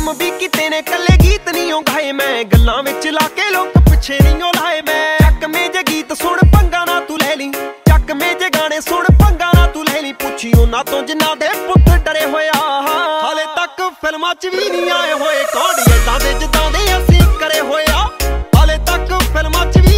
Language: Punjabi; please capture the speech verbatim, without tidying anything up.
ਕੰਮ ਵੀ ਕੀਤੇ ਨੇ ਕੱਲੇ ਗੀਤ ਨਹੀਂ ਓ ਗਾਏ ਮੈਂ ਗੱਲਾਂ ਵਿੱਚ ਲਾ ਕੇ ਲੋਕ ਪਿੱਛੇ ਨਹੀਂ ਓ ਲਾਏ ਮੈਂ ਚੱਕਵੇਂ ਜੇ ਗੀਤ ਸੁਣ ਪੰਗਾ ਨਾ ਤੂੰ ਲੈ ਲਈ ਚੱਕਵੇਂ ਜੇ ਗਾਣੇ ਸੁਣ ਪੰਗਾ ਨਾ ਤੂੰ ਲੈ ਲਈ ਪੁੱਛੀ ਉਹਨਾਂ ਤੋਂ ਜਿਨ੍ਹਾਂ ਦੇ ਪੁੱਤ ਡਰੇ ਹੋਇਆ ਹਾਲੇ ਤੱਕ ਫਿਲਮਾਂ 'ਚ ਵੀ ਨਹੀਂ ਆਏ ਹੋਏ ਕੌਣ ਏਦਾਂ ਦੇ ਜਿੱਦਾਂ ਦੇ ਅਸੀਂ ਕਰੇ ਹੋਇਆ ਹਾਲੇ ਤੱਕ ਫਿਲਮਾਂ 'ਚ ਵੀ